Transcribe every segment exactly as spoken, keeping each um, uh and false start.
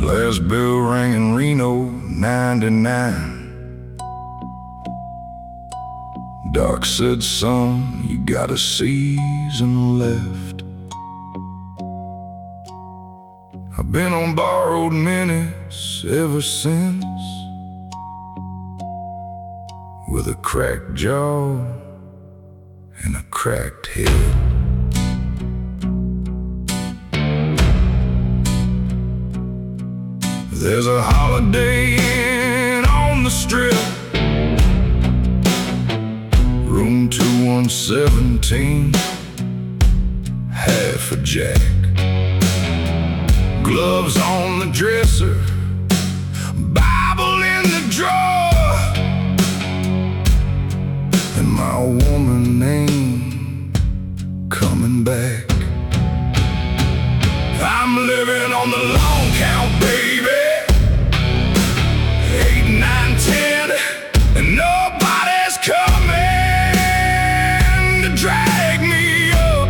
Last bell rang in Reno, ninety-nine. Doc said, son, you got a season left. I've been on borrowed minutes ever since, with a cracked jaw and a cracked head. There's a Holiday Inn on the Strip, room two one seventeen, half a jack. Gloves on the dresser, Bible in the drawer, and my woman ain't coming back. I'm living on the long count, baby. Eight, nine, ten, and nobody's coming to drag me up.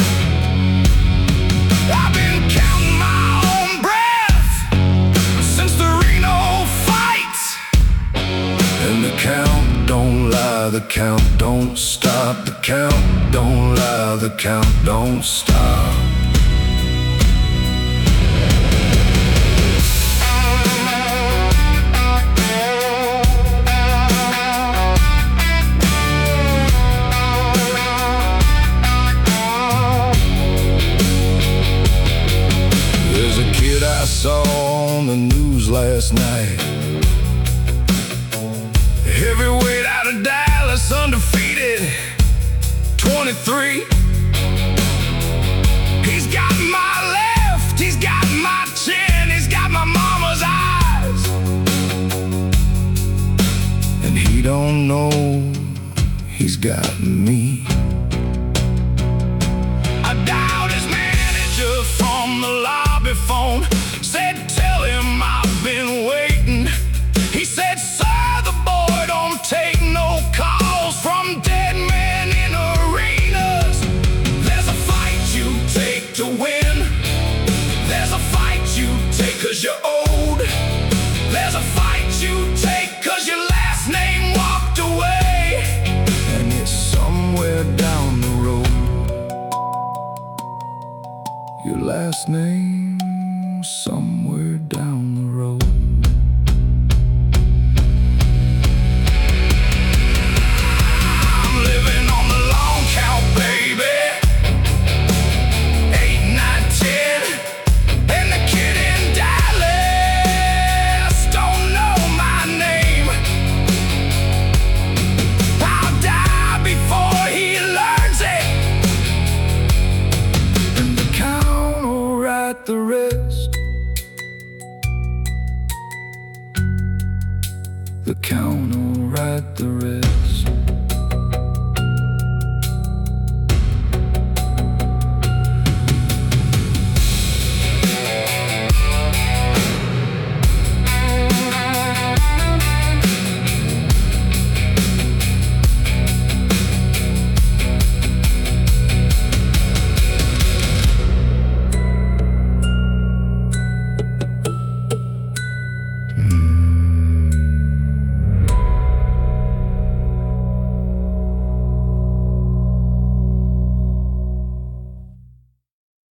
I've been counting my own breath since the Reno fight, and the count don't lie, the count don't stop, the count don't lie, the count don't stop. I saw on the news last night, heavyweight out of Dallas, undefeated, twenty-three. He's got my left, he's got my chin, he's got my mama's eyes, and he don't know he's got me. I dialed his manager from the lobby phone, said, tell him I've been waiting. He said, sir, the boy don't take no calls from dead men in arenas. There's a fight you take to win. There's a fight you take cause you're old. There's a fight you take cause your last name walked away, and it's somewhere down the road. Your last name somewhere down the road. I'm living on the long count, baby. Eight, nine, ten, and the kid in Dallas don't know my name. I'll die before he learns it, and the count will write the rest. The count will write the rest.